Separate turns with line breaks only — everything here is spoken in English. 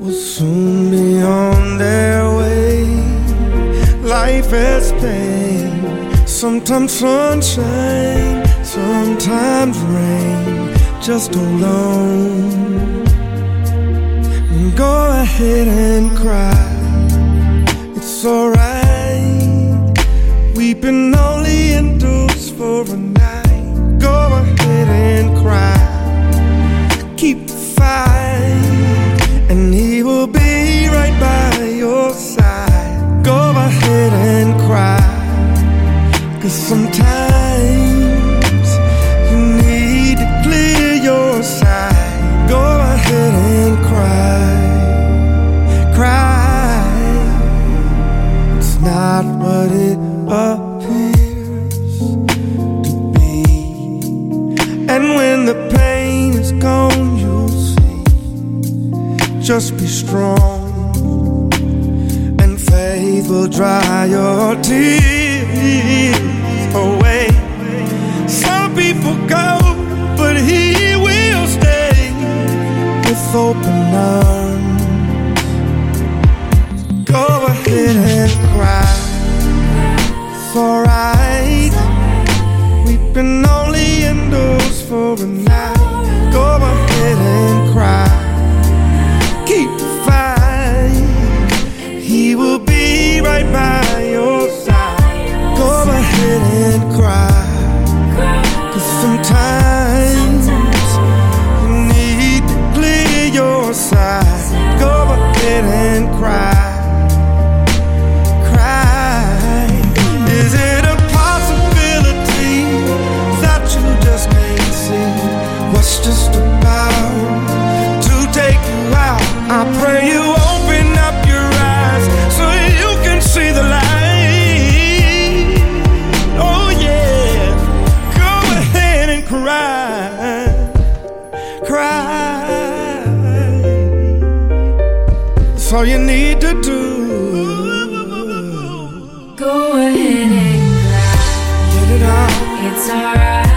will soon be on their way. Life has pain, sometimes sunshine, sometimes rain. Just hold on and go ahead and cry. It's alright, weeping only endures for a night. Go ahead and cry, keep the fight, and he will be right by your side. Go ahead and cry, 'cause sometimes you need to clear your side. Go ahead and cry, cry. It's not what it appears to be, and when the pain is gone, you'll see. Just be strong, and faith will dry your tears away. Some people go, but he will stay with open arms. Go ahead and cry, it's alright, weeping only endures for a night. Go ahead and cry, keep the fight, he will be right by your side. Go ahead and cry, 'cause sometimes you need to clear your side. Go ahead and cry, cry. Is it a possibility that you just can't see what's just about to take you out? I pray you open up your eyes so you can see the light. Oh yeah, go ahead and cry, cry. That's all you need to do.
Go ahead and cry.
Get it out.
It's alright.